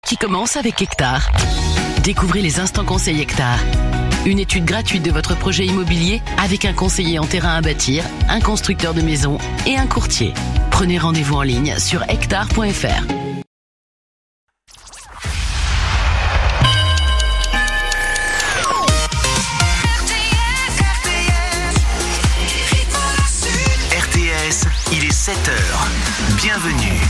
qui commence avec Hectare. Découvrez les instants conseils Hectare. Une étude gratuite de votre projet immobilier avec un conseiller en terrain à bâtir, un constructeur de maisons et un courtier. Prenez rendez-vous en ligne sur hectare.fr. RTS, il est 7h. Bienvenue.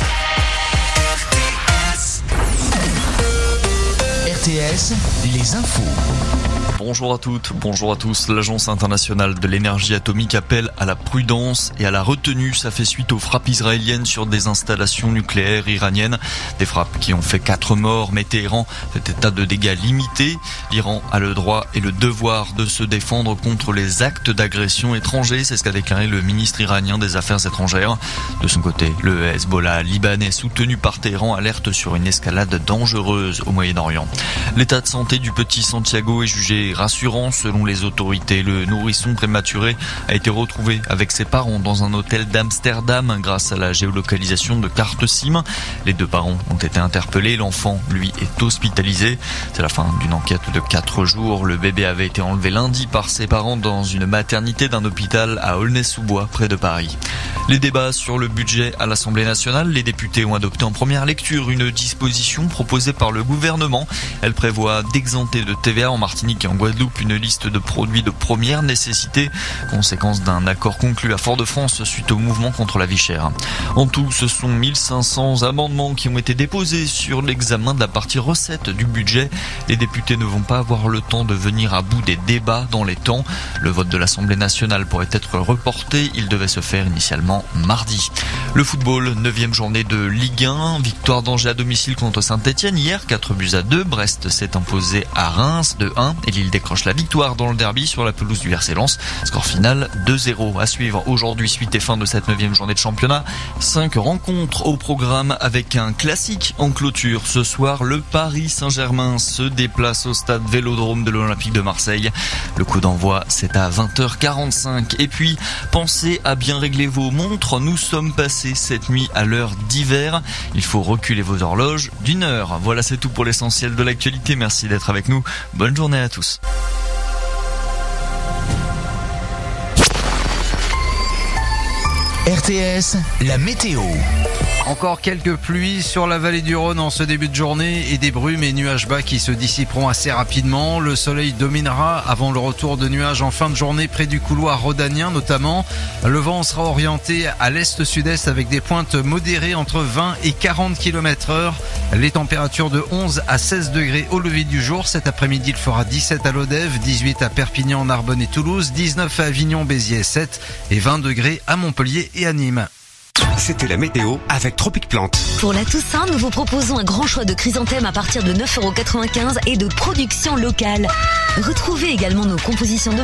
RTS, les infos. Bonjour à toutes, bonjour à tous. L'Agence internationale de l'énergie atomique appelle à la prudence et à la retenue. Ça fait suite aux frappes israéliennes sur des installations nucléaires iraniennes. Des frappes qui ont fait 4 morts, mais Téhéran fait état de dégâts limités. L'Iran a le droit et le devoir de se défendre contre les actes d'agression étrangers. C'est ce qu'a déclaré le ministre iranien des Affaires étrangères. De son côté, le Hezbollah libanais soutenu par Téhéran alerte sur une escalade dangereuse au Moyen-Orient. L'état de santé du petit Santiago est jugé rassurant selon les autorités. Le nourrisson prématuré a été retrouvé avec ses parents dans un hôtel d'Amsterdam grâce à la géolocalisation de cartes SIM. Les 2 parents ont été interpellés. L'enfant, lui, est hospitalisé. C'est la fin d'une enquête de 4 jours. Le bébé avait été enlevé lundi par ses parents dans une maternité d'un hôpital à Aulnay-sous-Bois, près de Paris. Les débats sur le budget à l'Assemblée nationale. Les députés ont adopté en première lecture une disposition proposée par le gouvernement. Elle prévoit d'exempter de TVA en Martinique et en Guadeloupe une liste de produits de première nécessité, conséquence d'un accord conclu à Fort-de-France suite au mouvement contre la vie chère. En tout, ce sont 1500 amendements qui ont été déposés sur l'examen de la partie recettes du budget. Les députés ne vont pas avoir le temps de venir à bout des débats dans les temps. Le vote de l'Assemblée nationale pourrait être reporté. Il devait se faire initialement mardi. Le football, 9e journée de Ligue 1. Victoire d'Angers à domicile contre Saint-Etienne hier, 4-2. Brest s'est imposé à Reims de 1 et Lille décroche la victoire dans le derby sur la pelouse du RC Lens. Score final 2-0 à suivre aujourd'hui, suite et fin de cette 9e journée de championnat. 5 rencontres au programme avec un classique en clôture. Ce soir, le Paris Saint-Germain se déplace au stade Vélodrome de l'Olympique de Marseille. Le coup d'envoi, c'est à 20h45. Et puis, pensez à bien régler vos montres. Nous sommes passés cette nuit à l'heure d'hiver. Il faut reculer vos horloges d'1 heure. Voilà, c'est tout pour l'essentiel de l'actualité. Merci d'être avec nous. Bonne journée à tous. RTS, la météo. Encore quelques pluies sur la vallée du Rhône en ce début de journée et des brumes et nuages bas qui se dissiperont assez rapidement. Le soleil dominera avant le retour de nuages en fin de journée près du couloir rhodanien notamment. Le vent sera orienté à l'est-sud-est avec des pointes modérées entre 20 et 40 km/h. Les températures de 11 à 16 degrés au lever du jour. Cet après-midi, il fera 17 à Lodève, 18 à Perpignan, Narbonne et Toulouse, 19 à Avignon, Béziers et 7 et 20 degrés à Montpellier et à Nîmes. C'était la météo avec Tropic Plante. Pour la Toussaint, nous vous proposons un grand choix de chrysanthèmes à partir de 9,95 € et de production locale. Retrouvez également nos compositions de